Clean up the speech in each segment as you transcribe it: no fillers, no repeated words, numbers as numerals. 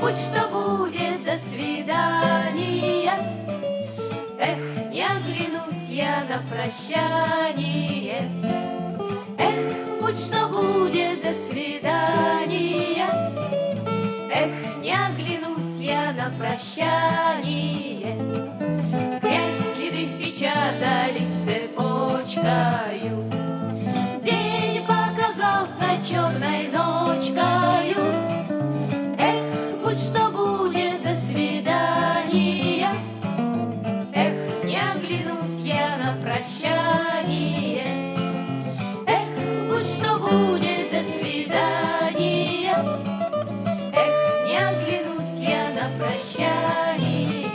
будь что будет, до свидания. Эх, не оглянусь я на прощание. Эх, будь что будет, до свидания. Эх, не оглянусь я на прощание. Грязь следы впечатались цепочкою. День показался черной ночкою. Эх, будь что будет, до свидания. Эх, не оглянусь я на прощание. Эх, будь что будет, до свидания. Эх, не оглянусь я на прощание.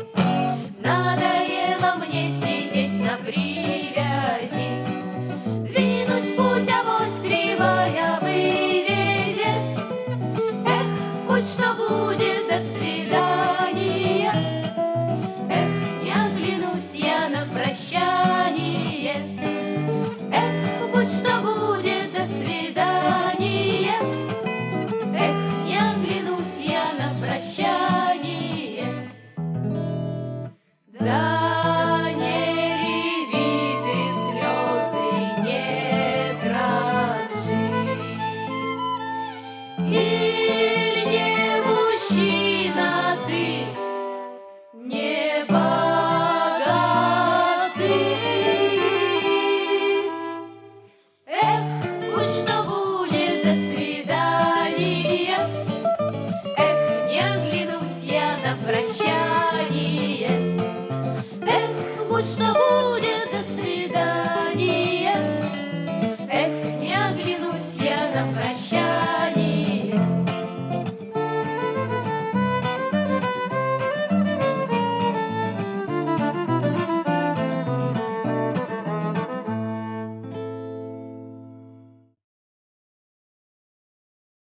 Надоело мне сидеть на привязи. Двинусь путь, авось кривая вывезет. Эх, будь что будет, до свидания. Эх, не оглянусь я на прощание. Эх, будь что будет, до свидания. Эх, не оглянусь я на прощание. Да не реви ты слезы, не дрожи. Или не мужчина ты, не богатый. Эх, будь что будет, до свидания. Эх, не оглянусь я на прощание. Эх, будь что будет,